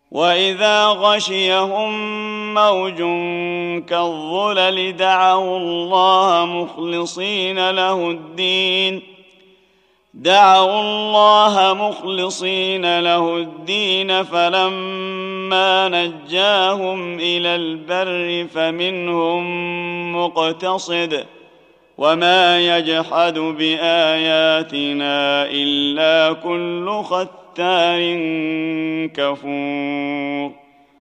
وإذا غشيهم موج كالظلل دعوا الله مخلصين له الدين فلما نجاهم إلى البر فمنهم مقتصد وما يجحد بآياتنا إلا كل ختار كفور.